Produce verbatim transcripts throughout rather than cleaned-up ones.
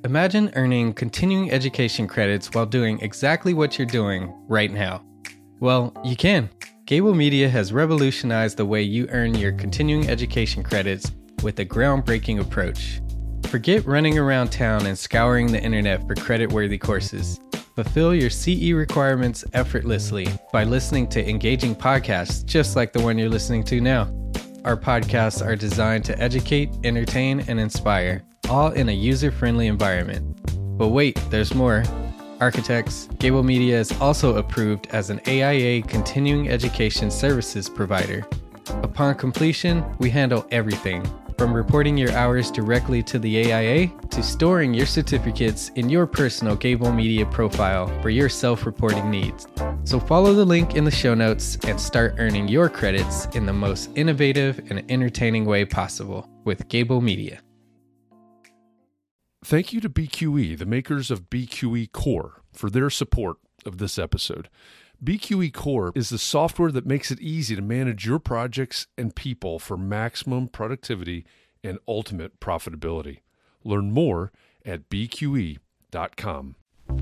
Imagine earning continuing education credits while doing exactly what you're doing right now. Well, you can. Gable Media has revolutionized the way you earn your continuing education credits with a groundbreaking approach. Forget running around town and scouring the internet for credit-worthy courses. Fulfill your C E requirements effortlessly by listening to engaging podcasts just like the one you're listening to now. Our podcasts are designed to educate, entertain, and inspire, all in a user-friendly environment. But wait, there's more. Architects, Gable Media is also approved as an A I A continuing education services provider. Upon completion, we handle everything, from reporting your hours directly to the A I A to storing your certificates in your personal Gable Media profile for your self-reporting needs. So follow the link in the show notes and start earning your credits in the most innovative and entertaining way possible with Gable Media. Thank you to B Q E, the makers of B Q E Core, for their support of this episode. B Q E Core is the software that makes it easy to manage your projects and people for maximum productivity and ultimate profitability. Learn more at b q e dot com.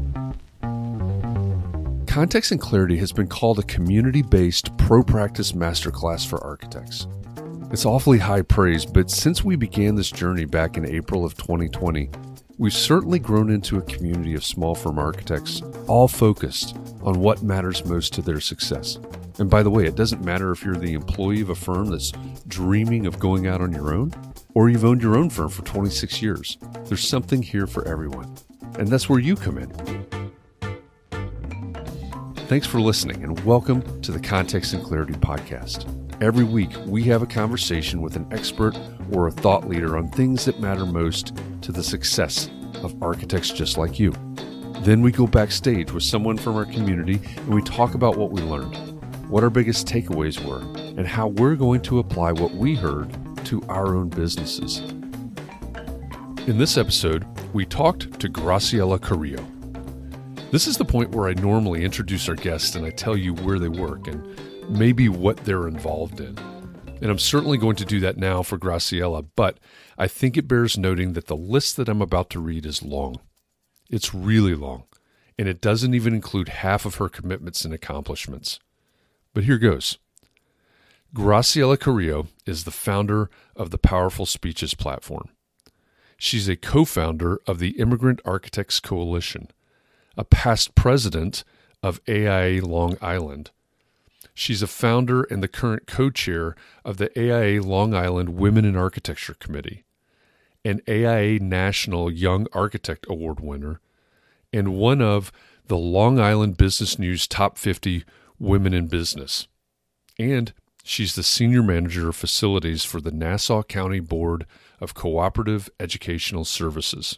Context and Clarity has been called a community-based pro practice masterclass for architects. It's awfully high praise, but since we began this journey back in April of twenty twenty, we've certainly grown into a community of small firm architects, all focused on what matters most to their success. And by the way, it doesn't matter if you're the employee of a firm that's dreaming of going out on your own, or you've owned your own firm for twenty-six years. There's something here for everyone. And that's where you come in. Thanks for listening, and welcome to the Context and Clarity podcast. Every week, we have a conversation with an expert or a thought leader on things that matter most to the success of architects just like you. Then we go backstage with someone from our community and we talk about what we learned, what our biggest takeaways were, and how we're going to apply what we heard to our own businesses. In this episode, we talked to Graciela Carrillo. This is the point where I normally introduce our guests and I tell you where they work and maybe what they're involved in. And I'm certainly going to do that now for Graciela, but I think it bears noting that the list that I'm about to read is long. It's really long, and it doesn't even include half of her commitments and accomplishments. But here goes. Graciela Carrillo is the founder of the Powerful Speeches platform. She's a co-founder of the Immigrant Architects Coalition, a past president of A I A Long Island. She's a founder and the current co-chair of the A I A Long Island Women in Architecture Committee, an A I A National Young Architect Award winner, and one of the Long Island Business News Top fifty Women in Business. And she's the senior manager of facilities for the Nassau County Board of Cooperative Educational Services.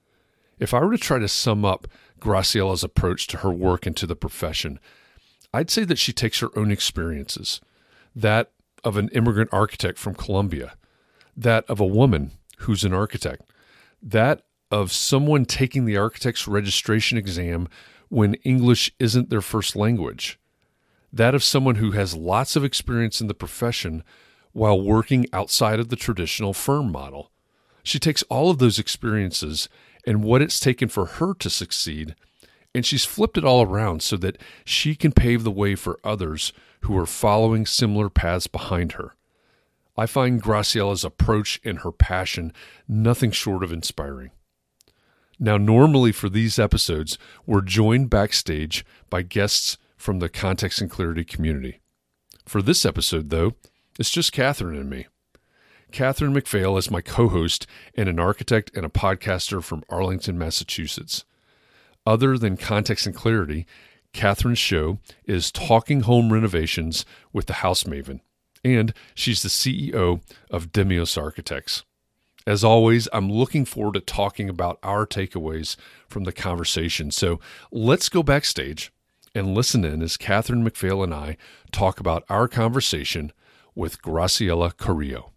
If I were to try to sum up Graciela's approach to her work and to the profession, I'd say that she takes her own experiences, that of an immigrant architect from Colombia, that of a woman who's an architect, that of someone taking the architect's registration exam when English isn't their first language, that of someone who has lots of experience in the profession while working outside of the traditional firm model. She takes all of those experiences and what it's taken for her to succeed, and she's flipped it all around so that she can pave the way for others who are following similar paths behind her. I find Graciela's approach and her passion nothing short of inspiring. Now, normally for these episodes, we're joined backstage by guests from the Context and Clarity community. For this episode, though, it's just Catherine and me. Catherine McPhail is my co-host and an architect and a podcaster from Arlington, Massachusetts. Other than Context and Clarity, Catherine's show is Talking Home Renovations with the House Maven, and she's the C E O of Demios Architects. As always, I'm looking forward to talking about our takeaways from the conversation. So let's go backstage and listen in as Catherine McPhail and I talk about our conversation with Graciela Carrillo.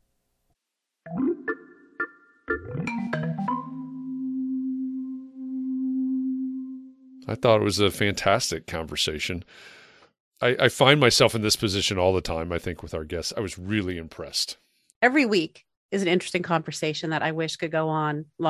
I thought it was a fantastic conversation. I, I find myself in this position all the time, I think, with our guests. I was really impressed. Every week is an interesting conversation that I wish could go on longer.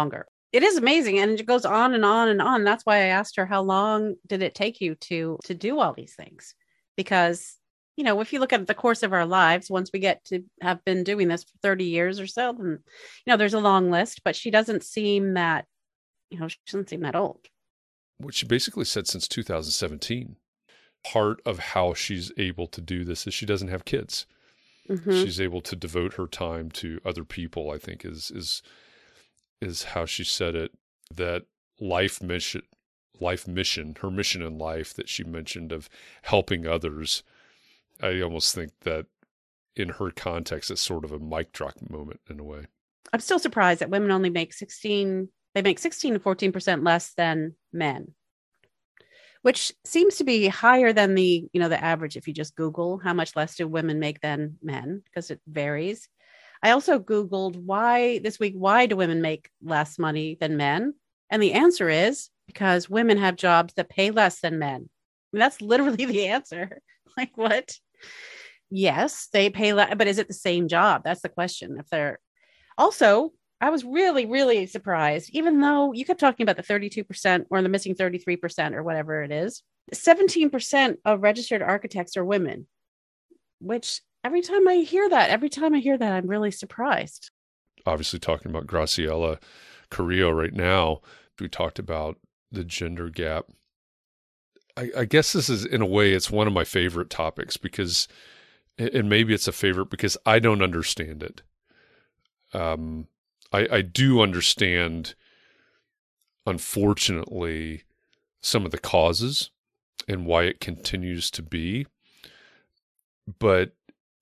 it is amazing. And it goes on and on and on. That's why I asked her, how long did it take you to, to do all these things? Because, you know, if you look at the course of our lives, once we get to have been doing this for thirty years or so, then, you know, there's a long list, but she doesn't seem that, you know, she doesn't seem that old. What she basically said since two thousand seventeen, part of how she's able to do this is she doesn't have kids. Mm-hmm. She's able to devote her time to other people, I think is, is, is how she said it, that life mission, life mission, her mission in life that she mentioned of helping others. I almost think that in her context, it's sort of a mic drop moment in a way. I'm still surprised that women only make sixteen, they make sixteen to fourteen percent less than men, which seems to be higher than the, you know, the average. If you just Google how much less do women make than men, because it varies. I also Googled why this week, why do women make less money than men? And the answer is because women have jobs that pay less than men. I mean, that's literally the answer. Like, what? Yes, they pay less, but is it the same job? That's the question. If they're also, I was really, really surprised, even though you kept talking about the thirty-two percent or the missing thirty-three percent or whatever it is, seventeen percent of registered architects are women, which every time I hear that, every time I hear that, I'm really surprised. Obviously talking about Graciela Carrillo right now, we talked about the gender gap. I, I guess this is, in a way, it's one of my favorite topics because, and maybe it's a favorite because I don't understand it. Um, I, I do understand, unfortunately, some of the causes and why it continues to be. But,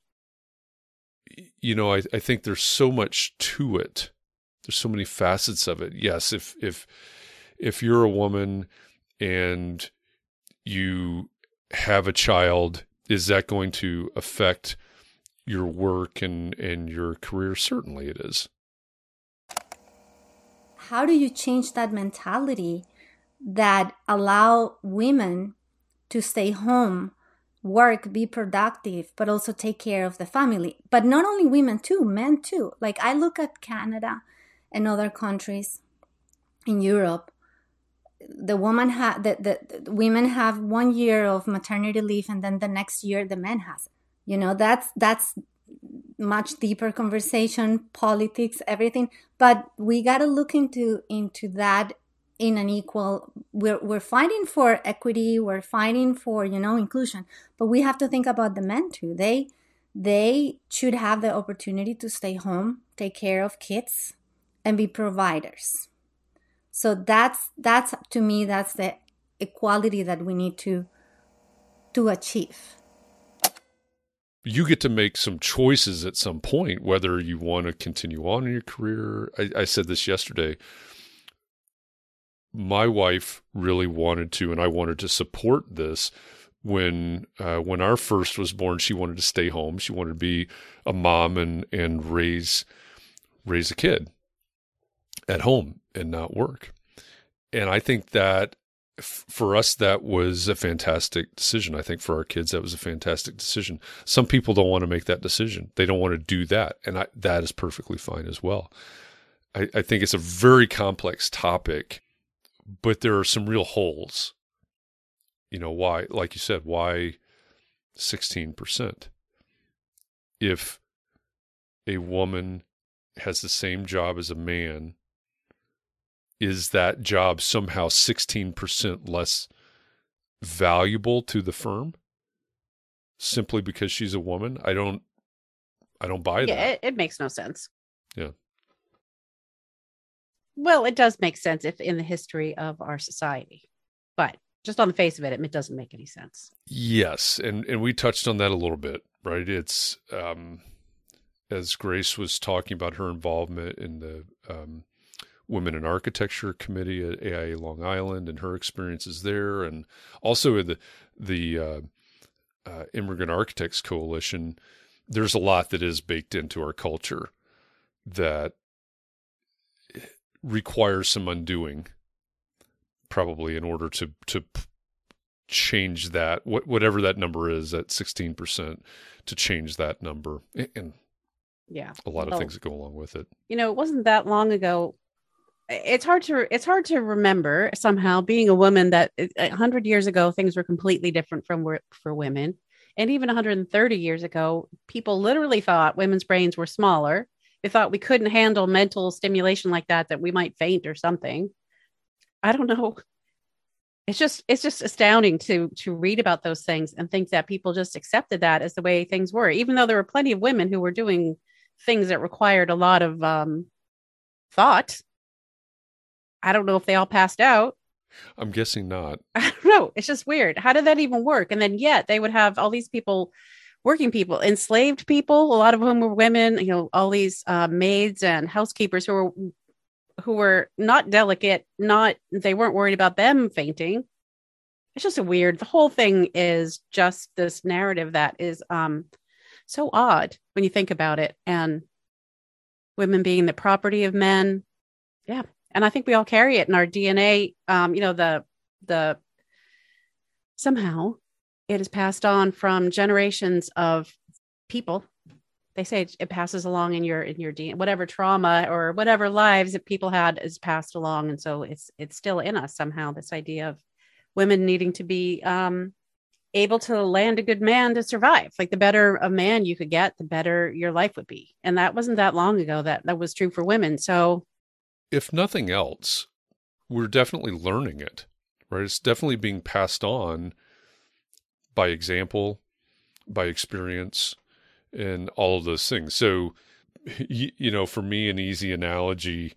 you know, I, I think there's so much to it. There's so many facets of it. Yes, if if if you're a woman and you have a child, is that going to affect your work and, and your career? Certainly it is. How do you change that mentality that allow women to stay home, work, be productive, but also take care of the family? But not only women too, men too. Like I look at Canada and other countries in Europe, the woman ha- the, the, the women have one year of maternity leave, and then the next year the man has it. You know, that's that's much deeper conversation, politics, everything. But we got to look into into that in an equal. We're we're fighting for equity. We're fighting for, you know, inclusion. But we have to think about the men too. They they should have the opportunity to stay home, take care of kids, and be providers. So that's that's to me, that's the equality that we need to to achieve. You get to make some choices at some point, whether you want to continue on in your career. I, I said this yesterday. My wife really wanted to, and I wanted to support this. When uh, when our first was born, she wanted to stay home. She wanted to be a mom and and raise raise a kid at home and not work. And I think that f- for us, that was a fantastic decision. I think for our kids, that was a fantastic decision. Some people don't want to make that decision. They don't want to do that. And I, that is perfectly fine as well. I, I think it's a very complex topic, but there are some real holes. You know, why, like you said, why sixteen percent? If a woman has the same job as a man, is that job somehow sixteen percent less valuable to the firm simply because she's a woman? I don't, I don't buy yeah, that. It, it makes no sense. Yeah. Well, it does make sense if in the history of our society, but just on the face of it, it doesn't make any sense. Yes. And, and we touched on that a little bit, right? It's, um, as Grace was talking about her involvement in the, um, Women in Architecture Committee at A I A Long Island and her experiences there, and also in the the uh, uh, Immigrant Architects Coalition. There's a lot that is baked into our culture that requires some undoing, probably in order to to change that, what whatever that number is, at sixteen percent, to change that number, and yeah, a lot of well, things that go along with it. You know, it wasn't that long ago. it's hard to it's hard to remember somehow being a woman that a hundred years ago things were completely different from where, for women, and even one hundred thirty years ago people literally thought women's brains were smaller. They thought we couldn't handle mental stimulation like that, that we might faint or something. I don't know. It's just it's just astounding to to read about those things and think that people just accepted that as the way things were, even though there were plenty of women who were doing things that required a lot of um, thought. I don't know if they all passed out. I'm guessing not. I don't know. It's just weird. How did that even work? And then yet they would have all these people, working people, enslaved people, a lot of whom were women, you know, all these uh, maids and housekeepers who were who were not delicate, not, they weren't worried about them fainting. It's just a weird, the whole thing is just this narrative that is um, so odd when you think about it. And women being the property of men. Yeah. And I think we all carry it in our D N A. Um, you know, the, the, somehow it is passed on from generations of people. They say it passes along in your, in your D N A, whatever trauma or whatever lives that people had is passed along. And so it's, it's still in us somehow, this idea of women needing to be um, able to land a good man to survive. Like the better a man you could get, the better your life would be. And that wasn't that long ago that that was true for women. So if nothing else, we're definitely learning it, right? It's definitely being passed on by example, by experience, and all of those things. So, you, you know, for me, an easy analogy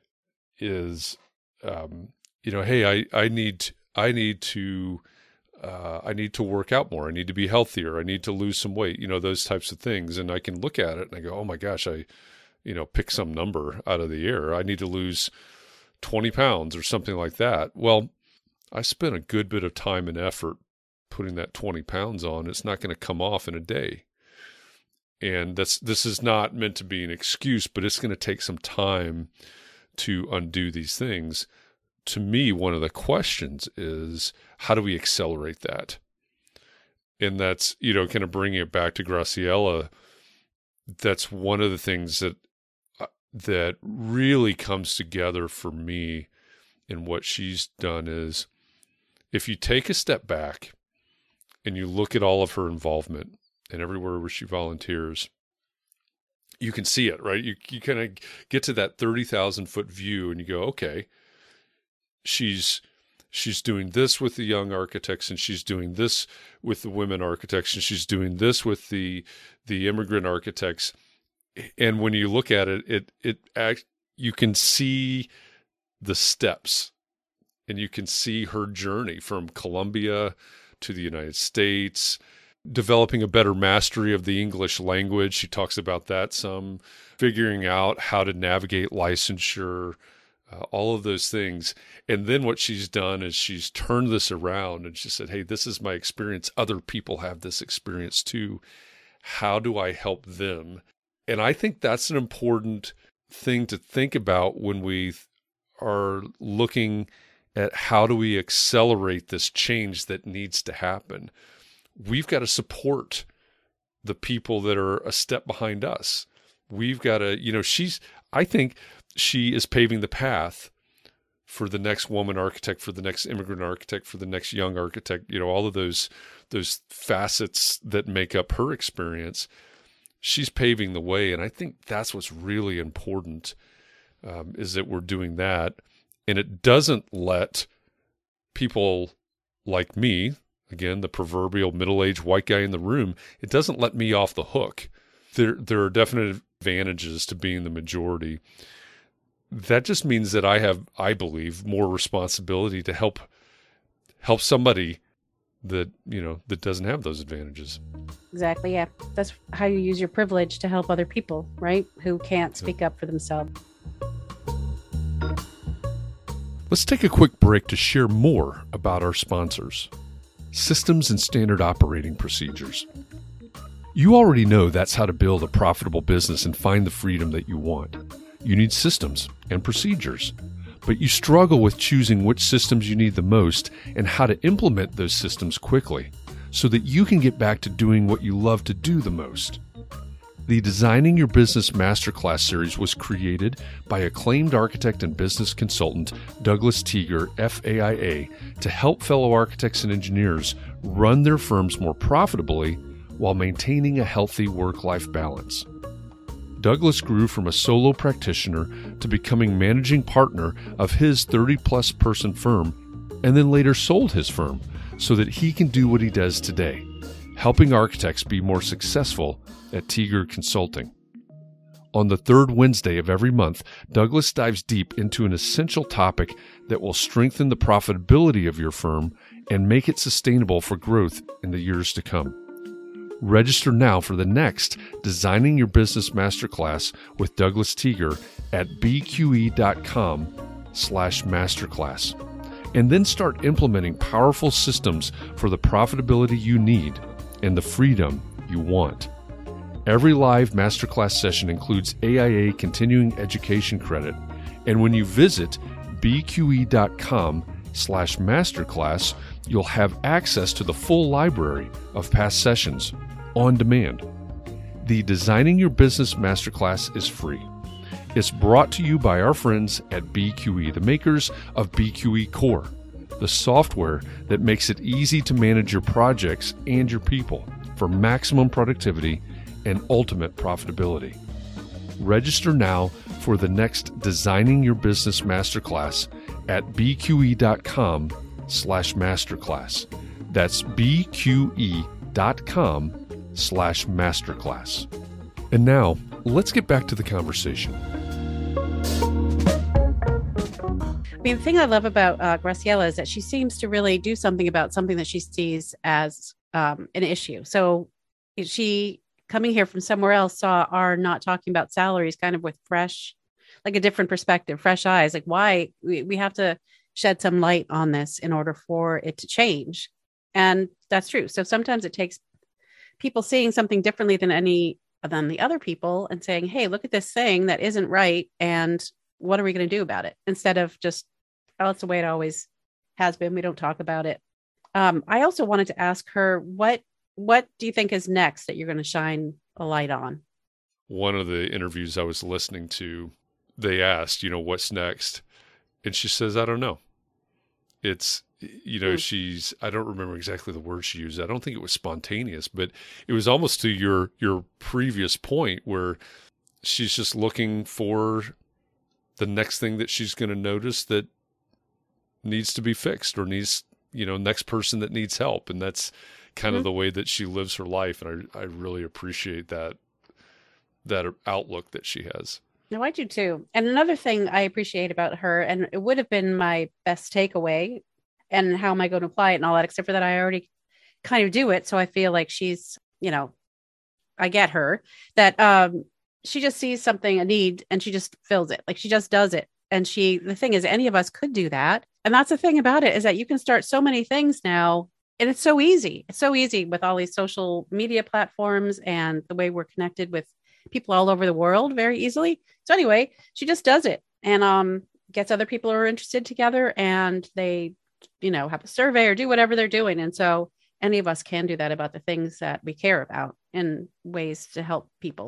is, um, you know, hey, I, I need, I need to, uh, I need to work out more. I need to be healthier. I need to lose some weight, you know, those types of things. And I can look at it and I go, oh my gosh, I, you know, pick some number out of the air. I need to lose twenty pounds or something like that. Well, I spent a good bit of time and effort putting that twenty pounds on. It's not going to come off in a day. And that's, this is not meant to be an excuse, but it's going to take some time to undo these things. To me, one of the questions is, how do we accelerate that? And that's, you know, kind of bringing it back to Graciela. That's one of the things that, that really comes together for me in what she's done is, if you take a step back and you look at all of her involvement and everywhere where she volunteers, you can see it, right? You you kind of get to that thirty thousand foot view and you go, okay, she's she's doing this with the young architects, and she's doing this with the women architects, and she's doing this with the the immigrant architects. And when you look at it, it it act, you can see the steps, and you can see her journey from Colombia to the United States, developing a better mastery of the English language. She talks about that some, figuring out how to navigate licensure, uh, all of those things. And then what she's done is she's turned this around and she said, hey, this is my experience. Other people have this experience too. How do I help them? And I think that's an important thing to think about when we are looking at how do we accelerate this change that needs to happen. We've got to support the people that are a step behind us. We've got to, you know, she's, I think she is paving the path for the next woman architect, for the next immigrant architect, for the next young architect, you know, all of those, those facets that make up her experience. She's paving the way. And I think that's what's really important, um, is that we're doing that. And it doesn't let people like me, again, the proverbial middle-aged white guy in the room, it doesn't let me off the hook. There, there are definite advantages to being the majority. That just means that I have, I believe, more responsibility to help, help somebody that, you know, that doesn't have those advantages. Exactly. Yeah. That's how you use your privilege to help other people, right? Who can't speak up for themselves. Let's take a quick break to share more about our sponsors. Systems and Standard Operating Procedures. You already know that's how to build a profitable business and find the freedom that you want. You need systems and procedures, but you struggle with choosing which systems you need the most and how to implement those systems quickly so that you can get back to doing what you love to do the most. The Designing Your Business Masterclass series was created by acclaimed architect and business consultant Douglas Teager, F A I A, to help fellow architects and engineers run their firms more profitably while maintaining a healthy work-life balance. Douglas grew from a solo practitioner to becoming managing partner of his thirty-plus person firm, and then later sold his firm so that he can do what he does today, helping architects be more successful at Teager Consulting. On the third Wednesday of every month, Douglas dives deep into an essential topic that will strengthen the profitability of your firm and make it sustainable for growth in the years to come. Register now for the next Designing Your Business Masterclass with Douglas Teager at bqe.com slash masterclass, and then start implementing powerful systems for the profitability you need and the freedom you want. Every live masterclass session includes A I A continuing education credit, and when you visit bqe.com slash masterclass, you'll have access to the full library of past sessions on demand. The Designing Your Business Masterclass is free. It's brought to you by our friends at B Q E, the makers of B Q E Core, the software that makes it easy to manage your projects and your people for maximum productivity and ultimate profitability. Register now for the next Designing Your Business Masterclass at bqe.com slash masterclass. That's bqe.com slash masterclass. And now, let's get back to the conversation. I mean, the thing I love about uh, Graciela is that she seems to really do something about something that she sees as um, an issue. So she, coming here from somewhere else, saw our not talking about salaries kind of with fresh, like a different perspective, fresh eyes. Like, why we, we have to shed some light on this in order for it to change. And that's true. So sometimes it takes people seeing something differently than any than the other people and saying, hey, look at this thing that isn't right. And what are we going to do about it? Instead of just, oh, it's the way it always has been. We don't talk about it. Um, I also wanted to ask her, what what do you think is next that you're going to shine a light on? One of the interviews I was listening to, they asked, you know, what's next? And she says, I don't know. It's, you know, mm. she's, I don't remember exactly the word she used. I don't think it was spontaneous, but it was almost to your, your previous point where she's just looking for the next thing that she's going to notice that needs to be fixed or needs, you know, next person that needs help. And that's kind mm-hmm. of the way that she lives her life. And I, I really appreciate that, that outlook that she has. No, I do too. And another thing I appreciate about her, and it would have been my best takeaway, and how am I going to apply it and all that, except for that I already kind of do it. So I feel like she's, you know, I get her, that um, she just sees something, a need, and she just fills it. Like she just does it. And she, the thing is, any of us could do that. And that's the thing about it, is that you can start so many things now. And it's so easy. It's so easy with all these social media platforms and the way we're connected with people all over the world very easily. So anyway, she just does it and um, gets other people who are interested together, and they, you know, have a survey or do whatever they're doing. And so any of us can do that about the things that we care about in ways to help people.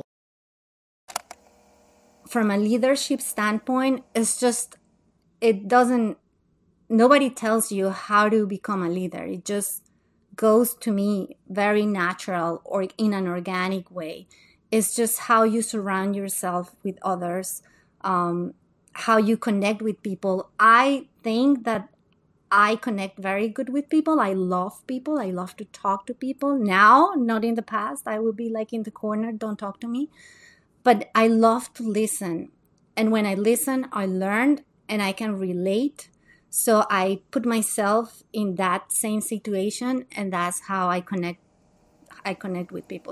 From a leadership standpoint, it's just, it doesn't, nobody tells you how to become a leader. It just goes to me very natural or in an organic way. It's just how you surround yourself with others, um, how you connect with people. I think that I connect very good with people. I love people. I love to talk to people. Now, not in the past. I would be like in the corner, don't talk to me. But I love to listen. And when I listen, I learn and I can relate. So I put myself in that same situation, and that's how I connect. I connect with people.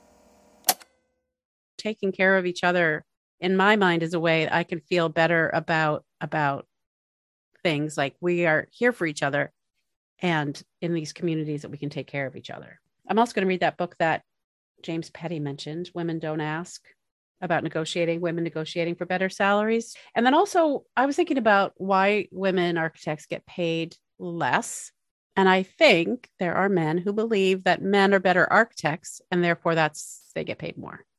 Taking care of each other, in my mind, is a way I can feel better about about things. Like we are here for each other, and in these communities that we can take care of each other. I'm also going to read that book that James Petty mentioned, Women Don't Ask, about negotiating, women negotiating for better salaries. And then also I was thinking about why women architects get paid less. And I think there are men who believe that men are better architects, and therefore that's, they get paid more.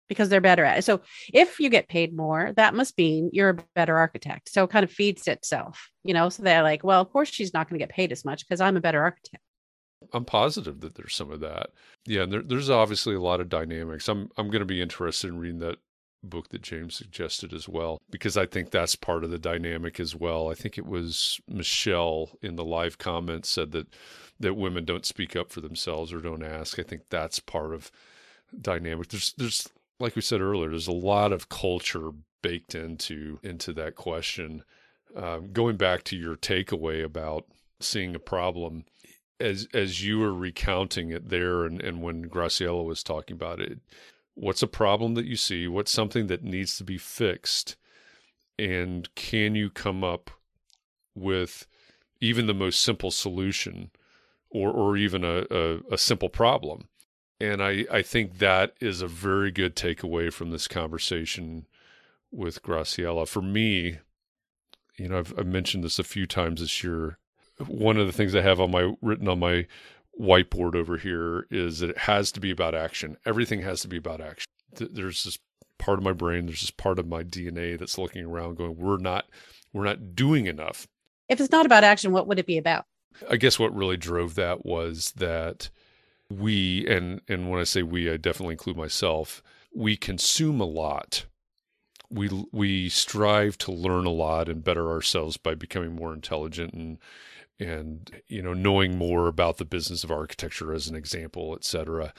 because they're better at it. So if you get paid more, that must mean you're a better architect. So it kind of feeds itself, you know, so they're like, well, of course she's not going to get paid as much because I'm a better architect. I'm positive that there's some of that. Yeah, and there, there's obviously a lot of dynamics. I'm I'm going to be interested in reading that book that James suggested as well, because I think that's part of the dynamic as well. I think it was Michelle in the live comments said that that women don't speak up for themselves or don't ask. I think that's part of dynamic. There's there's like we said earlier, there's a lot of culture baked into into that question. Um, going back to your takeaway about seeing a problem, as as you were recounting it there, and, and when Graciela was talking about it, what's a problem that you see? What's something that needs to be fixed? And can you come up with even the most simple solution, or or even a, a, a simple problem? And I, I think that is a very good takeaway from this conversation with Graciela. For me, you know, I've, I've mentioned this a few times this year. One of the things I have on my written on my whiteboard over here is that it has to be about action. Everything has to be about action. There's this part of my brain, there's this part of my D N A that's looking around going, we're not, we're not doing enough. If it's not about action, what would it be about? I guess what really drove that was that we, and, and when I say we, I definitely include myself, we consume a lot. We, we strive to learn a lot and better ourselves by becoming more intelligent and, and, you know, knowing more about the business of architecture as an example, et cetera.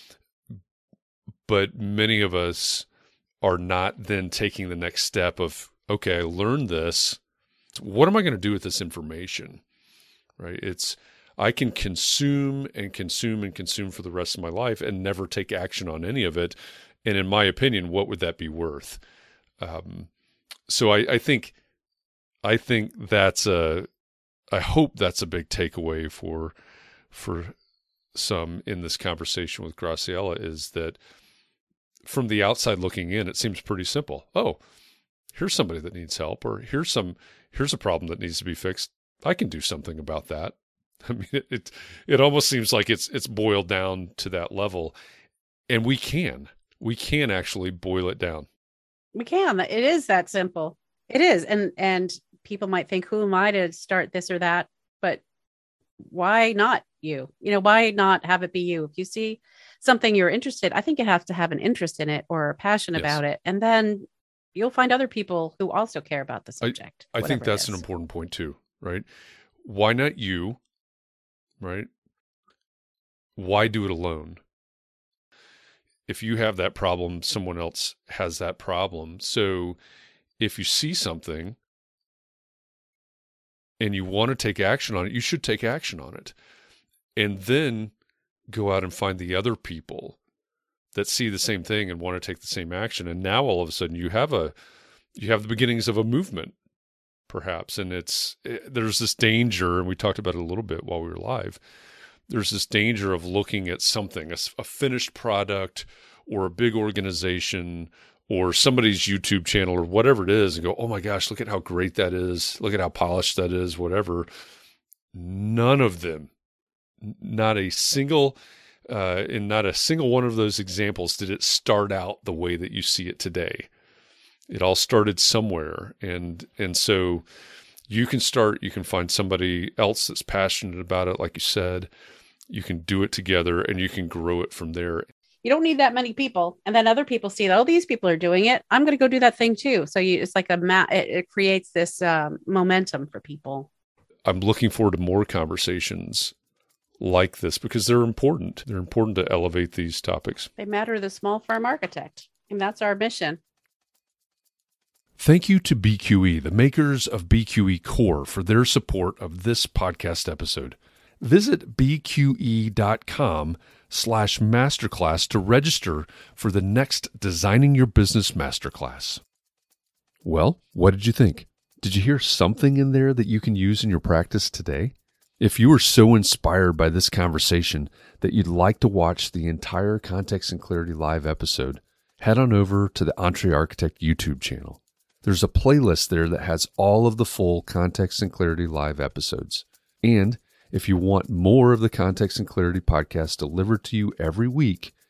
But many of us are not then taking the next step of, okay, I learned this. What am I going to do with this information? Right? It's, I can consume and consume and consume for the rest of my life and never take action on any of it. And in my opinion, what would that be worth? Um, so I, I think, I think that's a, I hope that's a big takeaway for, for some in this conversation with Graciela, is that from the outside looking in, it seems pretty simple. Oh, here's somebody that needs help, or here's some, here's a problem that needs to be fixed. I can do something about that. I mean, it, it, it almost seems like it's, it's boiled down to that level, and we can, we can actually boil it down. We can. It is that simple. It is. And, and people might think, who am I to start this or that? But why not you? You know, why not have it be you? If you see something you're interested, I think you have to have an interest in it or a passion yes. about it. And then you'll find other people who also care about the subject. I, I think that's an important point too, right? Why not you, right? Why do it alone? If you have that problem, someone else has that problem. So if you see something and you want to take action on it, you should take action on it. And then go out and find the other people that see the same thing and want to take the same action. And now all of a sudden you have a, you have the beginnings of a movement, perhaps. And it's, it, there's this danger, and we talked about it a little bit while we were live. There's this danger of looking at something, a, a finished product or a big organization or somebody's YouTube channel or whatever it is, and go, oh my gosh, look at how great that is. Look at how polished that is, whatever. None of them, not a single, uh, in not a single one of those examples did it start out the way that you see it today. It all started somewhere. And, and so you can start, you can find somebody else that's passionate about it. Like you said, you can do it together and you can grow it from there. You don't need that many people. And then other people see, oh, these people are doing it. I'm going to go do that thing too. So you, it's like a ma- it, it creates this um, momentum for people. I'm looking forward to more conversations like this because they're important. They're important to elevate these topics. They matter to the small firm architect. And that's our mission. Thank you to B Q E, the makers of B Q E Core, for their support of this podcast episode. Visit bqe.com slash masterclass to register for the next Designing Your Business Masterclass. Well, what did you think? Did you hear something in there that you can use in your practice today? If you were so inspired by this conversation that you'd like to watch the entire Context and Clarity Live episode, head on over to the Entre Architect YouTube channel. There's a playlist there that has all of the full Context and Clarity Live episodes. And if you want more of the Context and Clarity podcast delivered to you every week,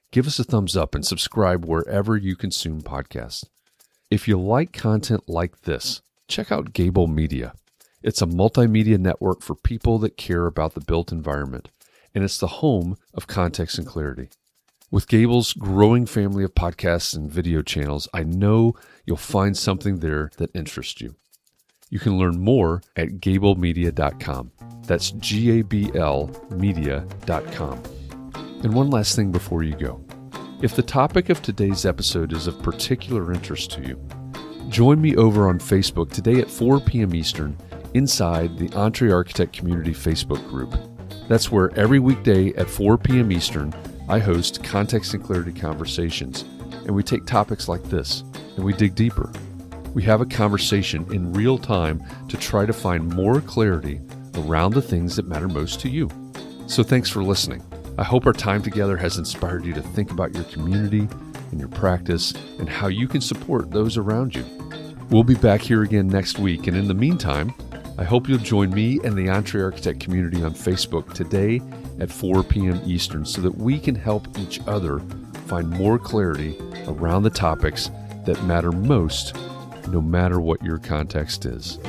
give us a thumbs up and subscribe wherever you consume podcasts. If you like content like this, check out Gable Media. It's a multimedia network for people that care about the built environment, and it's the home of Context and Clarity. With Gable's growing family of podcasts and video channels, I know you'll find something there that interests you. You can learn more at gable media dot com. That's G A B L media dot com. And one last thing before you go. If the topic of today's episode is of particular interest to you, join me over on Facebook today at four p.m. Eastern inside the EntreArchitect Community Facebook group. That's where every weekday at four p.m. Eastern, I host Context and Clarity conversations, and we take topics like this, and we dig deeper. We have a conversation in real time to try to find more clarity around the things that matter most to you. So thanks for listening. I hope our time together has inspired you to think about your community and your practice and how you can support those around you. We'll be back here again next week, and in the meantime, I hope you'll join me and the EntreArchitect community on Facebook today at four p.m. Eastern so that we can help each other find more clarity around the topics that matter most, no matter what your context is.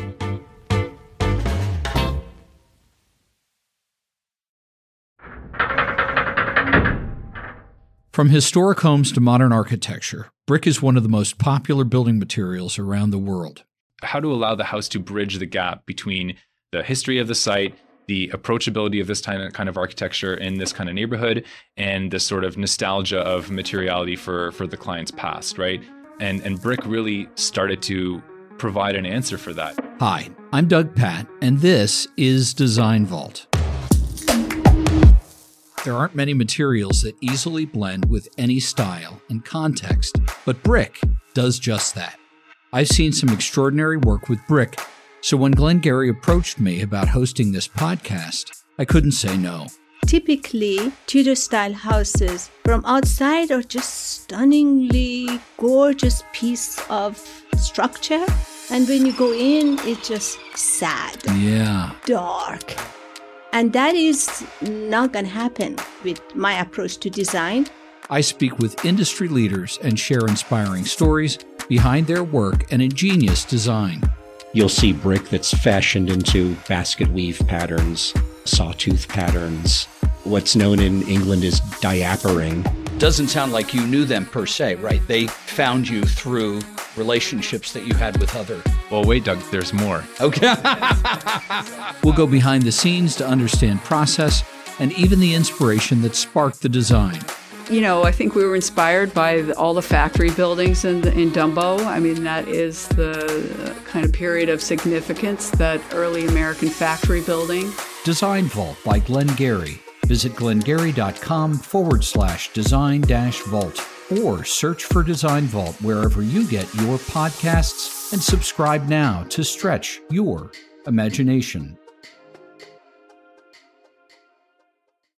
From historic homes to modern architecture, brick is one of the most popular building materials around the world. How to allow the house to bridge the gap between the history of the site, the approachability of this kind of architecture in this kind of neighborhood, and the sort of nostalgia of materiality for, for the client's past, right? And, and brick really started to provide an answer for that. Hi, I'm Doug Patt, and this is Design Vault. There aren't many materials that easily blend with any style and context, but brick does just that. I've seen some extraordinary work with brick, so when Glenn Gary approached me about hosting this podcast, I couldn't say no. Typically, Tudor-style houses from outside are just stunningly gorgeous piece of structure, and when you go in, it's just sad, yeah, dark. And that is not going to happen with my approach to design. I speak with industry leaders and share inspiring stories behind their work and ingenious design. You'll see brick that's fashioned into basket weave patterns, sawtooth patterns. What's known in England as diapering. Doesn't sound like you knew them per se, right? They found you through relationships that you had with other. Well, wait, Doug, there's more. Okay. We'll go behind the scenes to understand process and even the inspiration that sparked the design. You know, I think we were inspired by the, all the factory buildings in, in Dumbo. I mean, that is the kind of period of significance, that early American factory building. Design Vault by Glenn Gary. Visit glengary.com forward slash design dash vault or search for Design Vault wherever you get your podcasts and subscribe now to stretch your imagination.